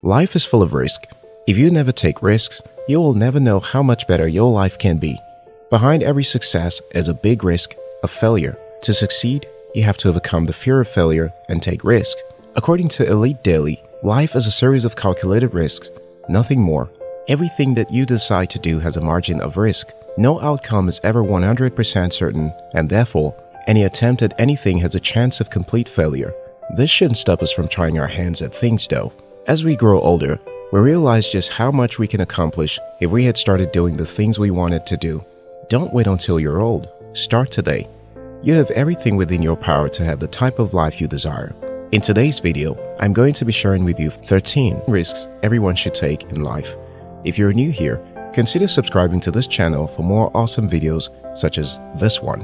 Life is full of risk. If you never take risks, you will never know how much better your life can be. Behind every success is a big risk of failure. To succeed, you have to overcome the fear of failure and take risk. According to Elite Daily, life is a series of calculated risks, nothing more. Everything that you decide to do has a margin of risk. No outcome is ever 100% certain, and therefore, any attempt at anything has a chance of complete failure. This shouldn't stop us from trying our hands at things though. As we grow older, we realize just how much we can accomplish if we had started doing the things we wanted to do. Don't wait until you're old. Start today. You have everything within your power to have the type of life you desire. In today's video, I'm going to be sharing with you 13 risks everyone should take in life. If you're new here, consider subscribing to this channel for more awesome videos such as this one.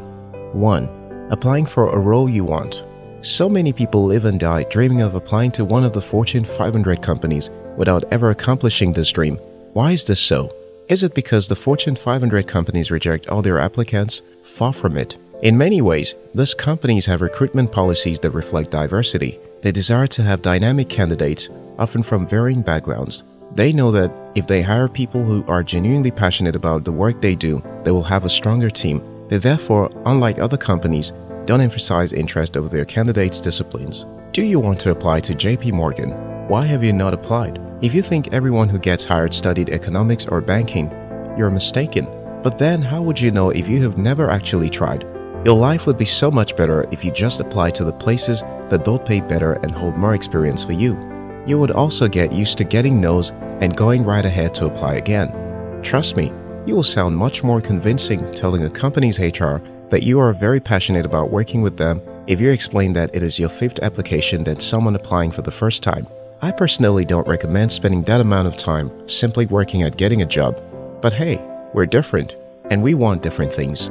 1. Applying for a role you want. So many people live and die dreaming of applying to one of the Fortune 500 companies without ever accomplishing this dream. Why is this so? Is it because the Fortune 500 companies reject all their applicants? Far from it. In many ways, these companies have recruitment policies that reflect diversity. They desire to have dynamic candidates, often from varying backgrounds. They know that if they hire people who are genuinely passionate about the work they do, they will have a stronger team. They therefore, unlike other companies, don't emphasize interest over their candidates' disciplines. Do you want to apply to JP Morgan? Why have you not applied? If you think everyone who gets hired studied economics or banking, you're mistaken. But then how would you know if you have never actually tried? Your life would be so much better if you just applied to the places that both pay better and hold more experience for you. You would also get used to getting no's and going right ahead to apply again. Trust me, you will sound much more convincing telling a company's HR that you are very passionate about working with them if you explain that it is your 5th application than someone applying for the first time. I personally don't recommend spending that amount of time simply working at getting a job. But hey, we're different, and we want different things.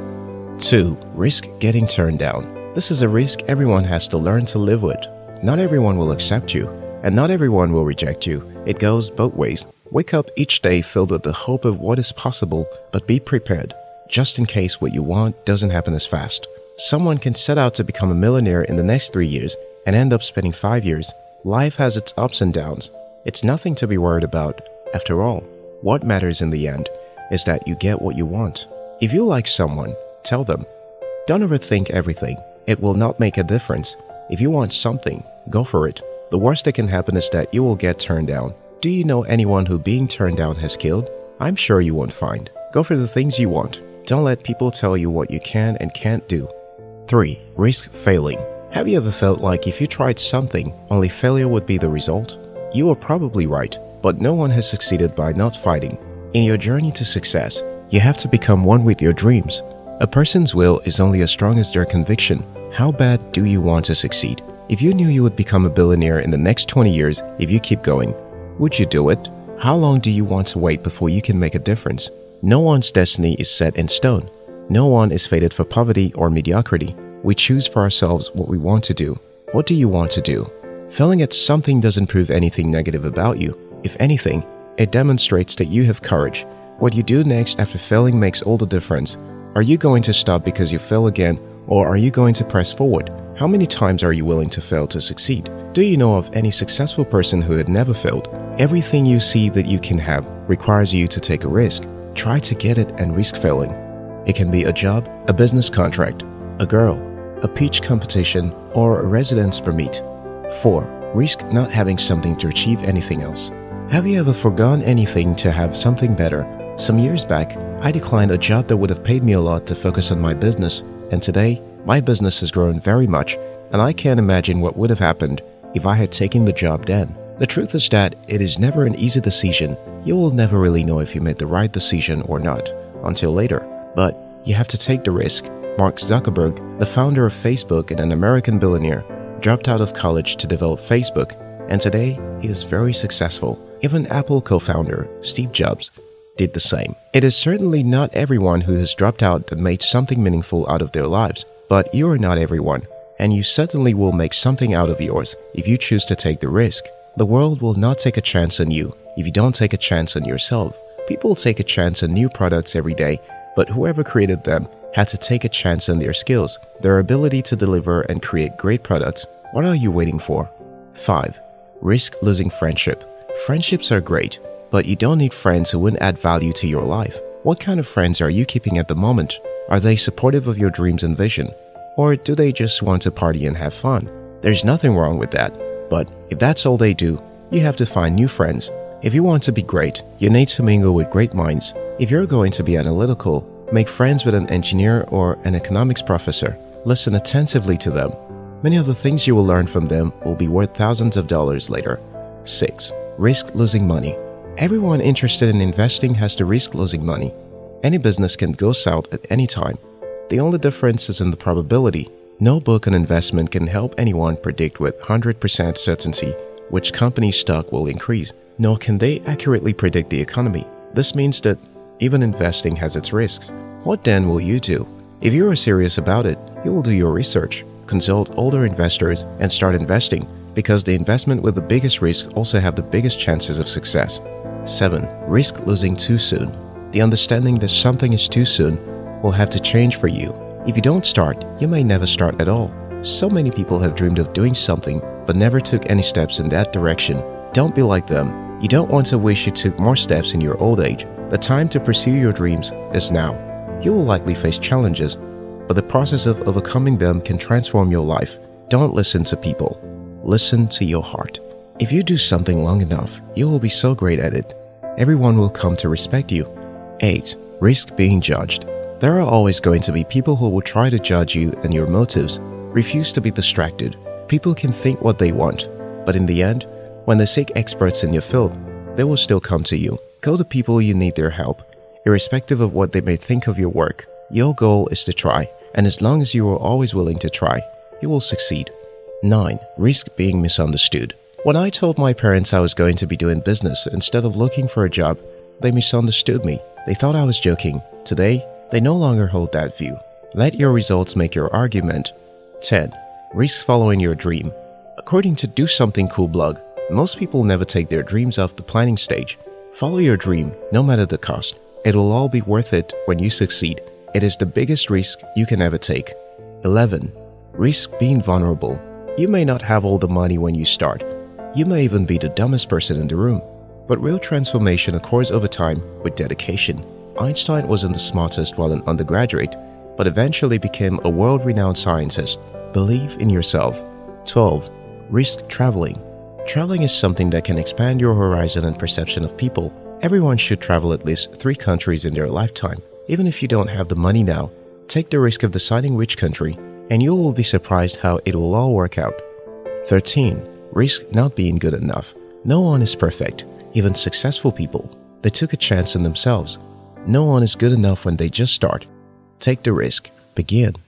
2. Risk getting turned down. This is a risk everyone has to learn to live with. Not everyone will accept you, and not everyone will reject you. It goes both ways. Wake up each day filled with the hope of what is possible, but be prepared, just in case what you want doesn't happen as fast. Someone can set out to become a millionaire in the next 3 years and end up spending 5 years. Life has its ups and downs. It's nothing to be worried about. After all, what matters in the end is that you get what you want. If you like someone, tell them. Don't overthink everything. It will not make a difference. If you want something, go for it. The worst that can happen is that you will get turned down. Do you know anyone who being turned down has killed? I'm sure you won't find. Go for the things you want. Don't let people tell you what you can and can't do. 3. Risk failing. Have you ever felt like if you tried something, only failure would be the result? You are probably right, but no one has succeeded by not fighting. In your journey to success, you have to become one with your dreams. A person's will is only as strong as their conviction. How bad do you want to succeed? If you knew you would become a billionaire in the next 20 years if you keep going, would you do it? How long do you want to wait before you can make a difference? No one's destiny is set in stone. No one is fated for poverty or mediocrity. We choose for ourselves what we want to do. What do you want to do? Failing at something doesn't prove anything negative about you. If anything, it demonstrates that you have courage. What you do next after failing makes all the difference. Are you going to stop because you fail again, or are you going to press forward? How many times are you willing to fail to succeed? Do you know of any successful person who had never failed? Everything you see that you can have requires you to take a risk. Try to get it and risk failing. It can be a job, a business contract, a girl, a pitch competition, or a residence permit. 4. Risk not having something to achieve anything else. Have you ever forgone anything to have something better? Some years back, I declined a job that would have paid me a lot to focus on my business, and today, my business has grown very much, and I can't imagine what would have happened if I had taken the job then. The truth is that it is never an easy decision. You will never really know if you made the right decision or not until later, but you have to take the risk. Mark Zuckerberg, the founder of Facebook and an American billionaire, dropped out of college to develop Facebook, and today he is very successful. Even Apple co-founder Steve Jobs did the same. It is certainly not everyone who has dropped out that made something meaningful out of their lives, but you are not everyone, and you certainly will make something out of yours if you choose to take the risk. The world will not take a chance on you if you don't take a chance on yourself. People take a chance on new products every day, but whoever created them had to take a chance on their skills, their ability to deliver and create great products. What are you waiting for? 5. Risk losing friendship. Friendships are great, but you don't need friends who wouldn't add value to your life. What kind of friends are you keeping at the moment? Are they supportive of your dreams and vision? Or do they just want to party and have fun? There's nothing wrong with that. But if that's all they do, you have to find new friends. If you want to be great, you need to mingle with great minds. If you're going to be analytical, make friends with an engineer or an economics professor. Listen attentively to them. Many of the things you will learn from them will be worth thousands of dollars later. 6. Risk losing money. Everyone interested in investing has to risk losing money. Any business can go south at any time. The only difference is in the probability. No book on investment can help anyone predict with 100% certainty which company's stock will increase, nor can they accurately predict the economy. This means that even investing has its risks. What then will you do? If you are serious about it, you will do your research, consult older investors, and start investing, because the investment with the biggest risk also have the biggest chances of success. 7. Risk losing too soon. The understanding that something is too soon will have to change for you. If you don't start, you may never start at all. So many people have dreamed of doing something but never took any steps in that direction. Don't be like them. You don't want to wish you took more steps in your old age. The time to pursue your dreams is now. You will likely face challenges, but the process of overcoming them can transform your life. Don't listen to people. Listen to your heart. If you do something long enough, you will be so great at it. Everyone will come to respect you. 8. Risk being judged. There are always going to be people who will try to judge you and your motives. Refuse to be distracted. People can think what they want, but in the end, when they seek experts in your field, they will still come to you. Go to people you need their help, irrespective of what they may think of your work. Your goal is to try, and as long as you are always willing to try, you will succeed. 9. Risk being misunderstood. When I told my parents I was going to be doing business instead of looking for a job, they misunderstood me. They thought I was joking. Today, they no longer hold that view. Let your results make your argument. 10. Risk following your dream. According to Do Something Cool blog, most people never take their dreams off the planning stage. Follow your dream, no matter the cost. It will all be worth it when you succeed. It is the biggest risk you can ever take. 11. Risk being vulnerable. You may not have all the money when you start. You may even be the dumbest person in the room. But real transformation occurs over time with dedication. Einstein wasn't the smartest while an undergraduate, but eventually became a world-renowned scientist. Believe in yourself. 12. Risk traveling. Traveling is something that can expand your horizon and perception of people. Everyone should travel at least 3 countries in their lifetime. Even if you don't have the money now, take the risk of deciding which country, and you will be surprised how it will all work out. 13. Risk not being good enough. No one is perfect, even successful people. They took a chance on themselves. No one is good enough when they just start. Take the risk. Begin.